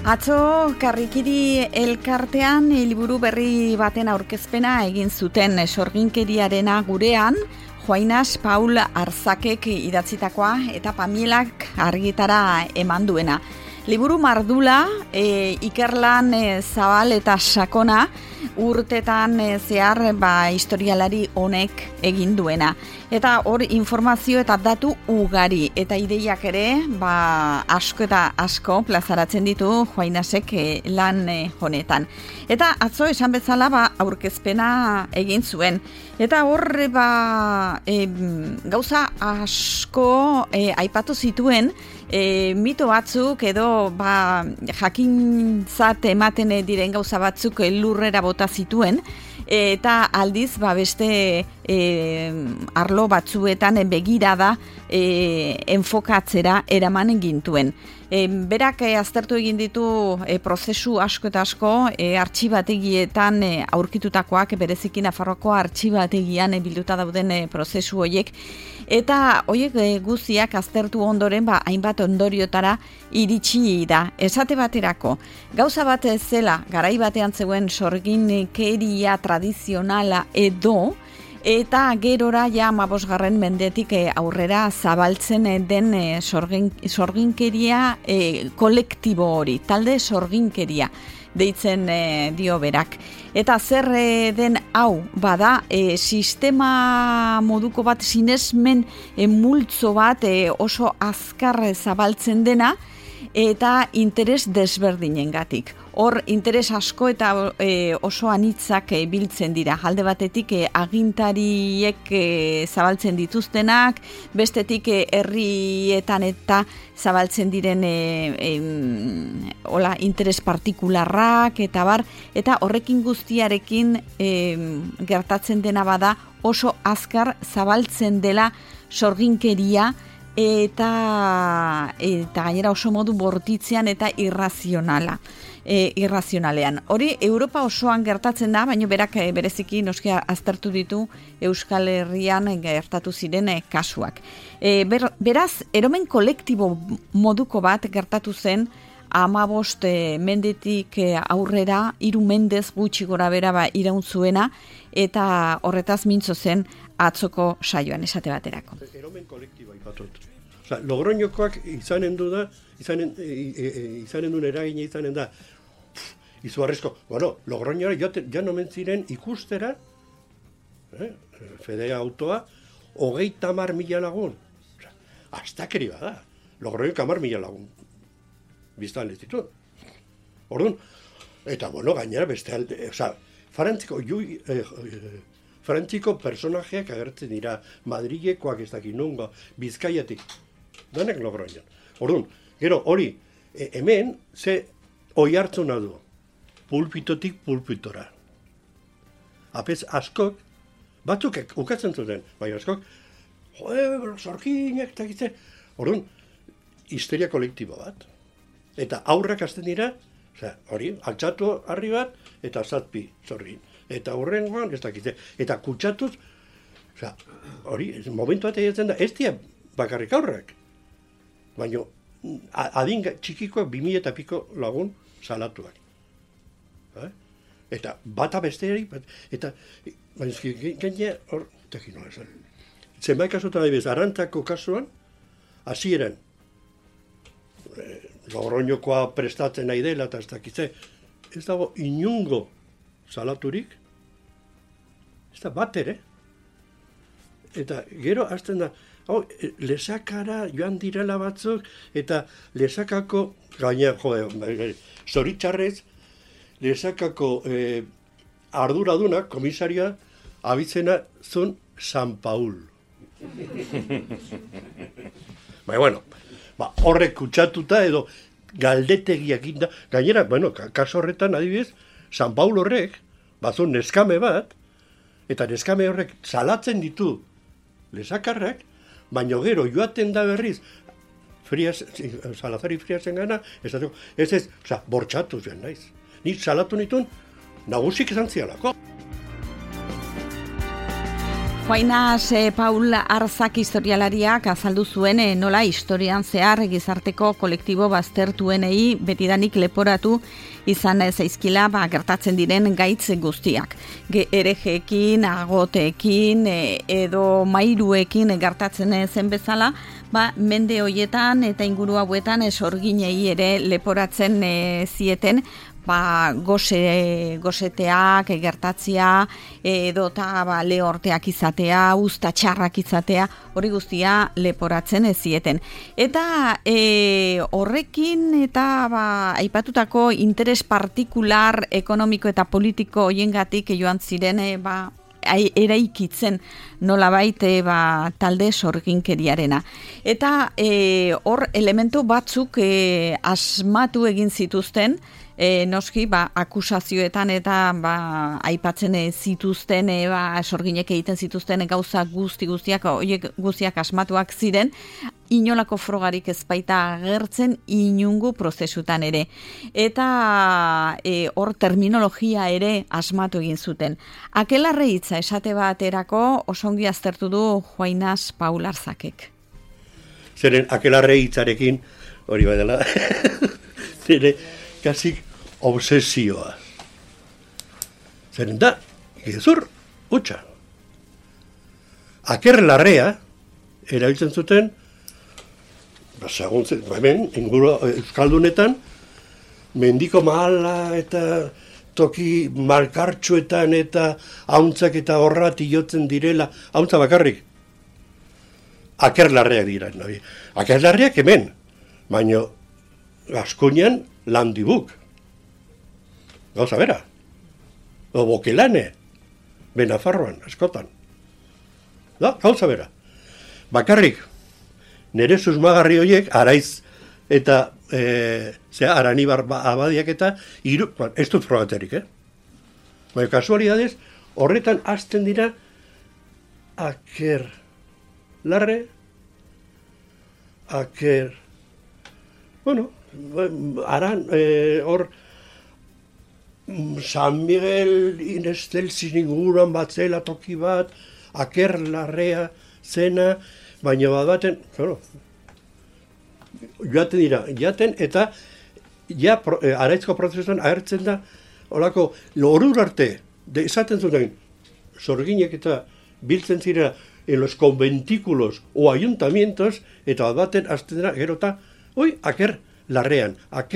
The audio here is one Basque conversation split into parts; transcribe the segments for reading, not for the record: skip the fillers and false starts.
Atzo, Karrikiri elkartean liburu berri baten aurkezpena egin zuten sorginkeriarena gurean, Juainas Paul Arzakek idatzitakoa eta Pamielak argitara eman duena. Liburu mardula, ikerlan zabal eta sakona, urtetan zehar historialari honek egin duena. Eta hor informazio eta datu ugari eta ideiak ere asko eta asko plazaratzen ditu Juainasek lan honetan. Eta atzo esan bezala aurkezpena egin zuen. Eta hor gauza asko aipatu zituen, mito batzuk edo jakintzat ematen diren gauza batzuk lurrera bota zituen, eta aldiz beste arlo batzuetan begirada enfokatzera eraman gintuen. Berak aztertu egin ditu prozesu asko eta asko artxibategietan aurkitutakoak, bereziki Nafarroako artxibategian bilduta dauden prozesu horiek, eta horiek guztiak aztertu ondoren hainbat ondoriotara iritsi da. Esate baterako, gauza bat zela garai batean zegoen sorginkeria tradizionala edo, eta gerora 15. mendetik aurrera zabaltzen den sorginkeria kolektibo hori, talde sorginkeria deitzen dio berak. Eta zer den hau bada sistema moduko bat, sinesmen multzo bat oso azkar zabaltzen dena eta interes desberdinengatik. Hor interes asko eta oso anitzak biltzen dira. Alde batetik agintariek zabaltzen dituztenak, bestetik herrietan eta zabaltzen diren interes partikularrak eta eta horrekin guztiarekin gertatzen dena bada oso azkar zabaltzen dela sorginkeria eta gainera oso modu bortitzean eta irrazionalean. Hori Europa osoan gertatzen da, baina berak bereziki noski aztertu ditu Euskal Herrian gertatu ziren kasuak. Beraz, eromen kolektibo moduko bat gertatu zen 15 mendetik aurrera 3 mendez gutxi gora bera iraun zuena, eta horretaz mintzo zen atzoko saioan esate baterako. Eromen kolektiboa ipatut. Logroñokoak izanen duen eragina izanen da. Izugarrizko, Logroñora joan omen ziren ikustera, Fede autoa, 30.000 lagun. Astakeri bada. Logroñok 10.000 lagun. Biztan ez ditu. Orduan, eta gainera beste alde, Frantziko personajeak agertzen dira, Madrilekoak ez dakit nungo, Bizkaiatik, danek Logroñon. Orduan, gero hori, hemen ze oihartzuna du, pulpitotik pulpitora. Apez askok, batzuk ukatzen zuten, bai askok, sorginak eta gitze. Orduan, histeria kolektibo bat. Eta aurrak hasten dira, hori, altxatu harri bat, eta zazpi zorgin. Eta horrengoan, ez dakitze. Eta kutsatuz, hori, momentu bat egiten da, ez dira bakarrik aurrak. Baina, adin txikikoak 2000 eta piko lagun salatuak. Eta bata besteari, eta, gaine, hor, tekin nola esan. Zenbait kasutan adibidez, Arantzako kasuan, hasieran, Logroñokoa prestatzen nahi dela, eta ez dakitze, ez dago inungo salaturik, ez da bat ere. Eta gero hasten da, lesakara joan direla batzuk, eta lesakako, gaina, zoritxarrez, lesakako arduradunak, komisaria, abitzena zun San Paul. Horrek kutsatuta edo galdetegiak inda, gainera, kaso horretan adibidez, San Paul horrek, bazun neskame bat, eta neskame horrek salatzen ditu lesakarrak, baina gero joaten da berriz, Salazari Friasen gana, ez, bortxatu zen naiz. Ni salatu nituen, nagusik esan zialako. Juainas Paul Arzak historialariak azaldu zuen nola historian zehar gizarteko kolektibo baztertuenei betidanik leporatu izan zaizkila gertatzen diren gaitz guztiak. Herejeekin, agoteekin edo mairuekin gertatzen zen bezala, mende hoietan eta inguru hauetan sorginei ere leporatzen zieten goseteak gertatzia edota lehorteak izatea, usta txarrak izatea, hori guztia leporatzen zieten. Eta horrekin eta aipatutako interes partikular ekonomiko eta politiko hoiengatik joan ziren eraikitzen nolabait talde sorginkeriarena. Eta hor elementu batzuk asmatu egin zituzten, noski akusazioetan eta aipatzen zituzten sorginek egiten zituzten gauza guztiak horiek guztiak asmatuak ziren, inolako frogarik ez baita agertzen inungo prozesutan ere. Eta hor terminologia ere asmatu egin zuten. Akelarre hitza esate baterako osongi aztertu du Juainas Paul Arzakek. Zeren akelarre hitzarekin hori badela zere kasik obsesioa. Zeren da, gezur, utxa. Akerlarrea erabiltzen zuten hemen, inguru euskaldunetan, mendiko mahala eta toki malkartxuetan eta hauntzak eta horrat iotzen direla, hauntza bakarrik. Akerlarreak dira. Akerlarreak hemen, baina Gaskonian landibuk. Gauza bera. O bokelane. Benafarroan, askotan. Gauza bera. Bakarrik, nire susmagarri horiek, Araiz eta Aranibar abadiak eta ez dut frogaterik, Baina kasualidadez, horretan hasten dira akerlarre, hor San Miguel Inestelzin inguruan batzela toki bat, akerlarrea zena, baina baten, jaten eta Araizko prozesuan agertzen da, holako, lorur arte, esaten zuten, sorginek eta biltzen zira en los conventículos o ayuntamientos, eta baten azten dira, gerota, akerlarrean.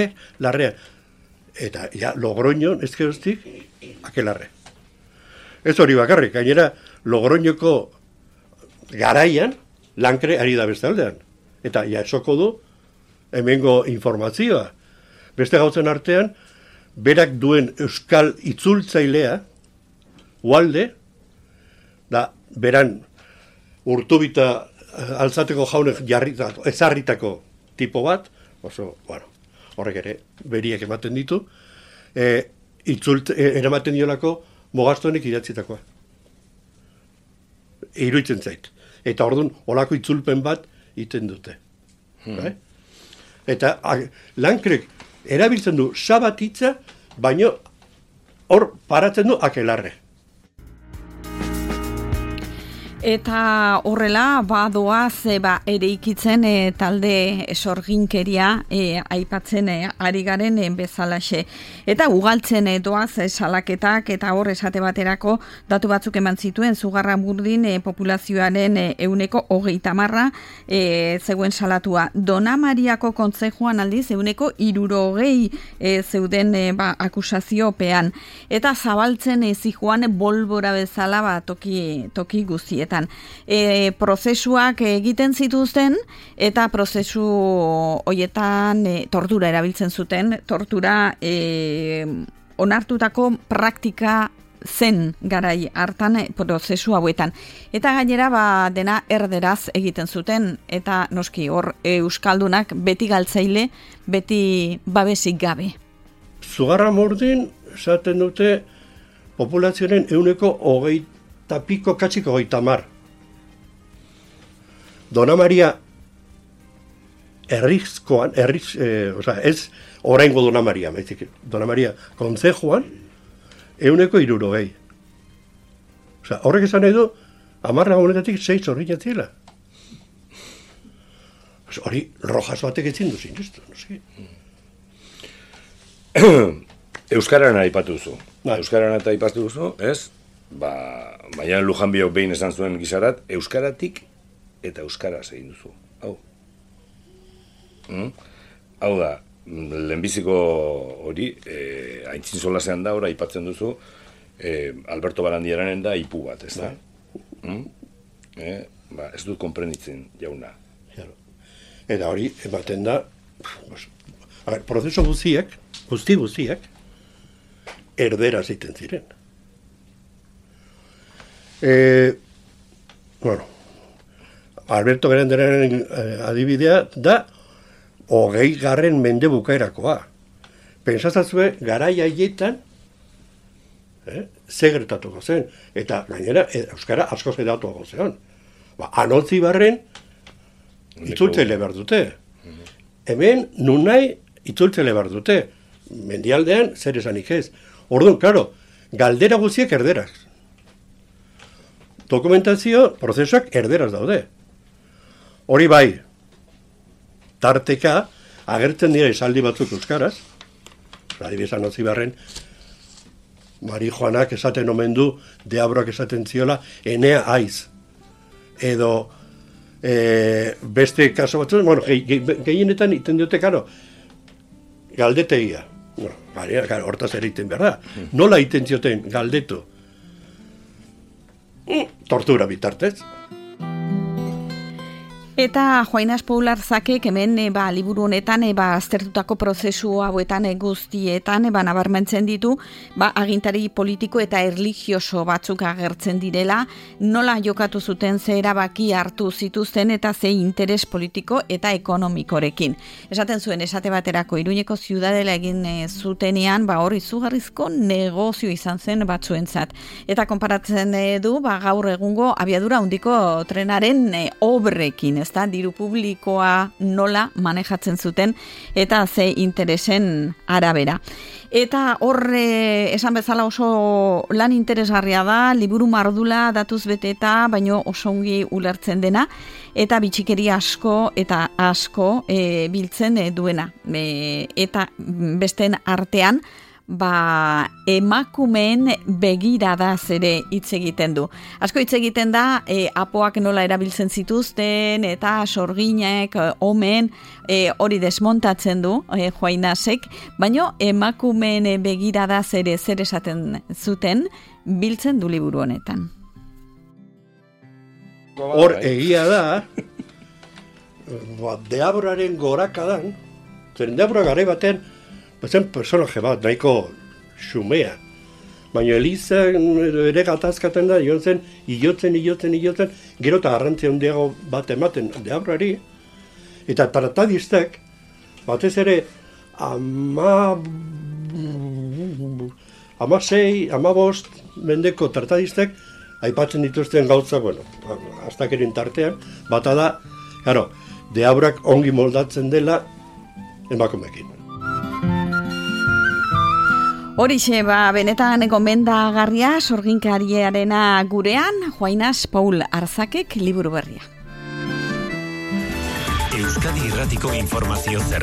Eta, Logroñon, ez geroztik, akelarre. Ez hori bakarrik, gainera, Logroñoko garaian, Lankre ari da beste aldean. Eta, esoko du, hemengo informazioa. Beste gautzen artean, berak duen euskal itzultzailea, Ualde, beran Urtubita altzateko jaunek ezarritako tipo bat, oso, horrek ere, beriak ematen ditu, eramaten diolako Mogaztonek idatzitakoa. Iruitzen zait. Eta orduan, olako itzulpen bat iten dute. Eta Lankrek erabiltzen du sabatitza, baino hor paratzen du akelarre. Eta horrela, badoaz eraikitzen talde sorginkeria aipatzen ari garen bezalaxe. Eta ugaltzen doaz salaketak eta hor esate baterako datu batzuk eman zituen Zugarramurdin populazioaren 30% zegoen salatua. Dona Mariako kontzejuan aldiz 60% zeuden akusaziopean. Eta zabaltzen zijoan bolbora bezala toki guztiet. Prozesuak egiten zituzten eta prozesu hoietan tortura erabiltzen zuten, tortura onartutako praktika zen garai hartan prozesu hauetan. Eta gainera dena erderaz egiten zuten eta noski hor euskaldunak beti galtzaile, beti babesik gabe. Zugarramurdin esaten dute populazioaren 20% piko katxiko 30. Dona Maria Errizkoan, ez oraingo Dona Maria, Dona Maria kontzejuan 60%. Horrek esan nahi du, 10 lagunetatik 6 zorginatzela. Hori, rojas batek ezin duzin, justu, noski. Euskaran aipatu duzu. Euskaran aipatu duzu, ez? Baina Lujan Biok behin esan zuen gizarat, euskaratik eta euskaraz egin duzu. Hau. Hau da, lehenbiziko hori, aintzin solasean da, ora aipatzen duzu, Alberto Barandiaranen da ipu bat, ez da? Ez dut konprenditzen, jauna. Eta hori, ematen da, prozeso guztiak, erderaz egiten ziren. Alberto Barandiararen adibidea da 20. mende bukaerakoa. Pensatzazue, garai haietan, ze gertatuko zen. Eta gainera, euskara asko zedatuago zen. Anotzi barren, itzultzele behar dute. Hemen, nun nahi, itzultzele behar dute. Mendialdean, zer esanik ez. Orduan, klaro, galdera guztiak erderaz. Dokumentazio, prozesuak erderaz daude. Hori bai, tarteka, agertzen dira esaldi batzuk euskaraz, adibidez Anotzi barren, Mari Joanak esaten omen du, Deabroak esaten ziola, Enea aiz. Edo, beste kaso batzuk, gehienetan iten dute, karo, galdetegia. Hortaz eriten behar da. Nola iten zioten galdetu? Tortura bitartez. Eta Juainas Paul Arzakek hemen liburu honetan aztertutako prozesu hauetan guztietan nabarmentzen ditu agintari politiko eta erlijioso batzuk agertzen direla, nola jokatu zuten, ze erabaki hartu zituzten eta ze interes politiko eta ekonomikorekin. Esaten zuen, esate baterako Iruñeko ziudadela egin zutenean, hor izugarrizko negozio izan zen batzuentzat. Eta konparatzen du gaur egungo abiadura handiko trenaren obrekin, ez da, diru publikoa nola manejatzen zuten eta ze interesen arabera. Eta horre esan bezala oso lan interesgarria da, liburu mardula datuz beteta, baino oso ongi ulertzen dena, eta bitxikeria asko eta asko biltzen duena. Eta besteen artean, emakumeen begiradaz ere hitz egiten du. Asko hitz egiten da, apoak nola erabiltzen zituzten, eta sorginek, omen, hori desmontatzen du, Juainasek, baino emakumeen begiradaz ere zer esaten zuten, biltzen du liburu honetan. Hor egia da, Deabraren gorakadan, zeren Deabra garai baten, zen personaje bat, nahiko xumea. Baina Elizan ere gatazkaten da, hilotzen, gero eta garrantzia handiago bat ematen Deabrari, eta tratadistek, batez ere, 15 mendeko tratadistek, aipatzen dituzten gauza, astakerin tartean, bata da, Deabrak ongi moldatzen dela emakumeekin. Horixe, benetan gomendagarria sorginkariarena gurean, Juainas Paul Arzakek liburu berria. Euskadi Irratiko informazio